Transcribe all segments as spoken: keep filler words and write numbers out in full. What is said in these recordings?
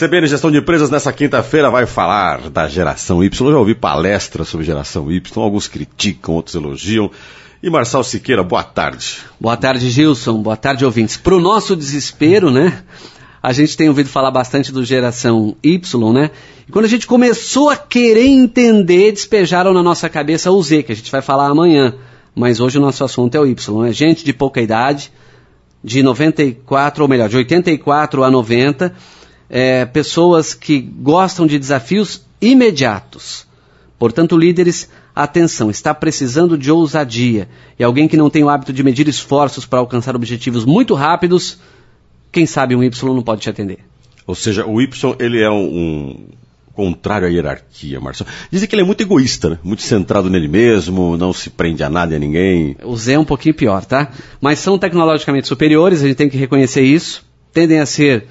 C B N Gestão de Empresas nessa quinta-feira vai falar da geração Y. Eu já ouvi palestras sobre geração Y, alguns criticam, outros elogiam. E Marçal Siqueira, boa tarde. Boa tarde, Gilson. Boa tarde, ouvintes. Para o nosso desespero, né? A gente tem ouvido falar bastante do geração Y, né? E quando a gente começou a querer entender, despejaram na nossa cabeça o Z, que a gente vai falar amanhã. Mas hoje o nosso assunto é o Y, né? Gente de pouca idade, de noventa e quatro, ou melhor, de oitenta e quatro a noventa, é, pessoas que gostam de desafios imediatos. Portanto, líderes, atenção, está precisando de ousadia. E alguém que não tem o hábito de medir esforços para alcançar objetivos muito rápidos, quem sabe um Y não pode te atender. Ou seja, o Y, ele é um, um contrário à hierarquia, Marçal. Dizem que ele é muito egoísta, né? Muito centrado nele mesmo, não se prende a nada e a ninguém. O Z é um pouquinho pior, tá? Mas são tecnologicamente superiores, a gente tem que reconhecer isso. Tendem a ser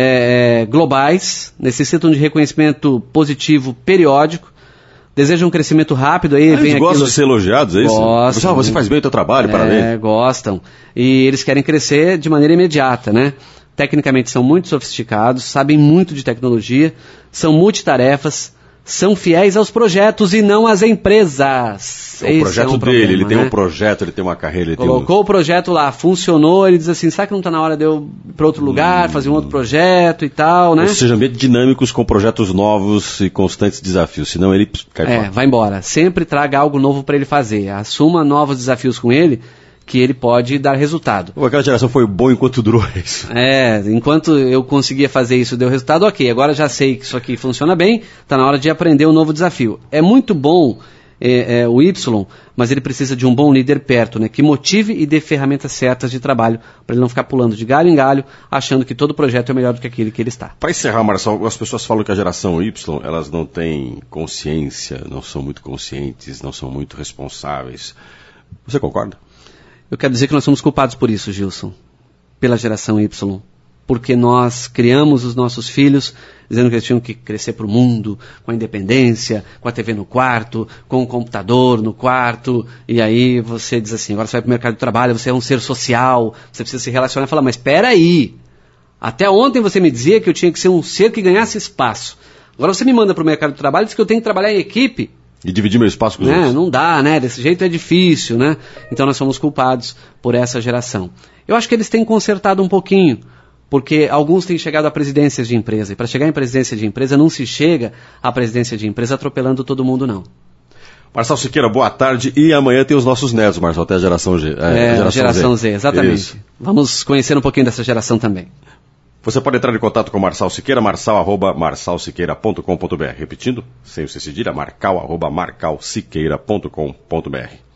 é, globais, necessitam de reconhecimento positivo periódico, desejam um crescimento rápido. Aí ah, vem eles gostam aquilo... de ser elogiados, é isso? Gostam. Ah, você faz bem o teu trabalho, é, parabéns. Gostam. E eles querem crescer de maneira imediata, né? Tecnicamente são muito sofisticados, sabem muito de tecnologia, são multitarefas, são fiéis aos projetos e não às empresas. É o projeto é um dele, problema, ele tem né? um projeto, ele tem uma carreira. Ele Colocou tem um... o projeto lá, funcionou, ele diz assim, será que não está na hora de eu ir para outro lugar, fazer um outro projeto e tal, né? Ou seja, meio dinâmicos com projetos novos e constantes desafios, senão ele cai fora. É, vai embora. Sempre traga algo novo para ele fazer. Assuma novos desafios com ele, que ele pode dar resultado. Aquela geração foi boa enquanto durou isso. É, enquanto eu conseguia fazer isso, deu resultado, ok. Agora já sei que isso aqui funciona bem, está na hora de aprender um novo desafio. É muito bom é, é, o Y, mas ele precisa de um bom líder perto, né, que motive e dê ferramentas certas de trabalho, para ele não ficar pulando de galho em galho, achando que todo projeto é melhor do que aquele que ele está. Para encerrar, Marçal, as pessoas falam que a geração Y, elas não têm consciência, não são muito conscientes, não são muito responsáveis. Você concorda? Eu quero dizer que nós somos culpados por isso, Gilson, pela geração Y, porque nós criamos os nossos filhos dizendo que eles tinham que crescer para o mundo, com a independência, com a T V no quarto, com o computador no quarto, e aí você diz assim, agora você vai para o mercado de trabalho, você é um ser social, você precisa se relacionar e falar, mas espera aí, até ontem você me dizia que eu tinha que ser um ser que ganhasse espaço, agora você me manda para o mercado de trabalho e diz que eu tenho que trabalhar em equipe. E dividir meu espaço com os né? outros. Não dá, né? Desse jeito é difícil, né? Então nós somos culpados por essa geração. Eu acho que eles têm consertado um pouquinho, porque alguns têm chegado a presidências de empresa, e para chegar em presidência de empresa não se chega à presidência de empresa atropelando todo mundo, não. Marçal Siqueira, boa tarde, e amanhã tem os nossos netos, Marçal, até a geração G. É, a geração, geração Z, Z, exatamente. Isso. Vamos conhecer um pouquinho dessa geração também. Você pode entrar em contato com o Marçal Siqueira, marçal arroba marçal siqueira ponto com ponto br. Repetindo, sem o C cedilha, marcal arroba marcal siqueira ponto com ponto br.